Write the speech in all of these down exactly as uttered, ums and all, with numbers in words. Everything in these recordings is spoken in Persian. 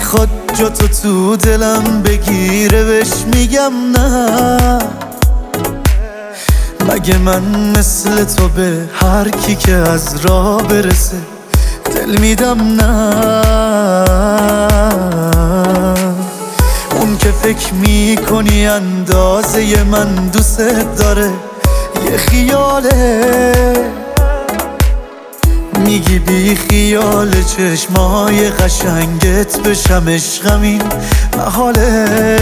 میخواد جا تو تو دلم بگیره بهش میگم نه. مگه من مثل تو به هر کی که از راه برسه دل میدم نه؟ اون که فکر میکنی اندازه من دوست داره یه خیاله، میگی بی خیال چشمای قشنگت بشم عشقم این محاله.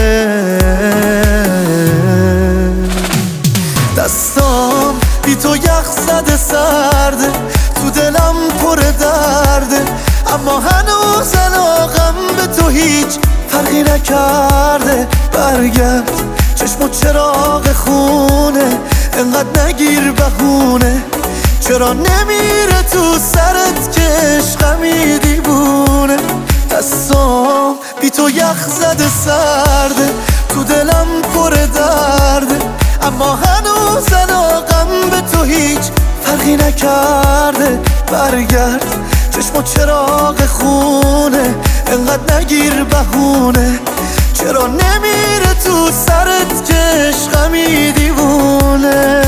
دستام بی تو یخ زده سرده، تو دلم پر درده، اما هنوز علاقم به تو هیچ فرقی نکرده. برگرد چشم و چراغ خونه، انقدر نگیر بهونه، چرا نمیره تو سرت که عشقمی دیوونه. دستام بی تو یخ زده سرده، تو دلم پر درده، اما هنوز علاقم به تو هیچ فرقی نکرده. برگرد چشم و چراغ خونه، انقدر نگیر بهونه، چرا نمیره تو سرت که عشقمی دیوونه.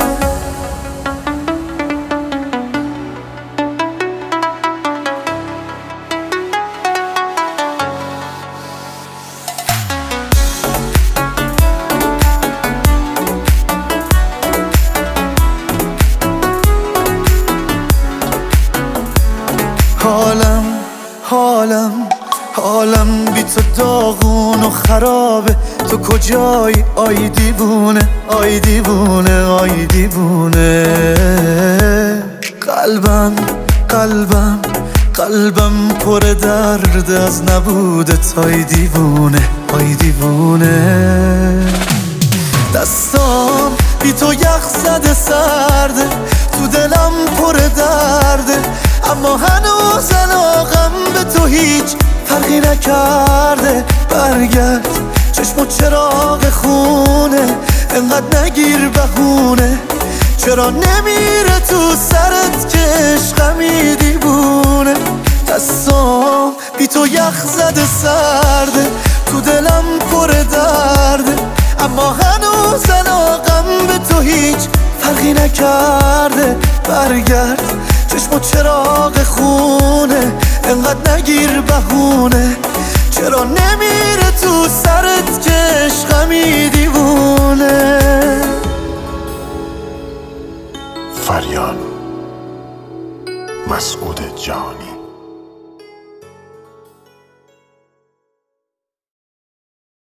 حالم حالم حالم بی تو داغون و خرابه، تو کجایی آی دیوونه آی دیوونه آی دیوونه. قلبم قلبم قلبم پر درد از نبودت آی دیوونه آی دیوونه. دستام بی تو یخ زده سرده، تو دلم پر درده، اما هنوز علاقم به تو هیچ فرقی نکرده. برگرد چشم و چراغ خونه، انقدر نگیر بهونه، چرا نمیره تو سرت که عشقمی دیوونه. دستام بی تو یخ زده سرده، تو دلم پر درده، اما هنوز علاقم به تو هیچ فرقی نکرده. برگرد چشم و چراغ خونه، انقدر نگیر بهونه، چرا نمیره تو سرت که عشقمی دیوونه. فریان مسعود جانی.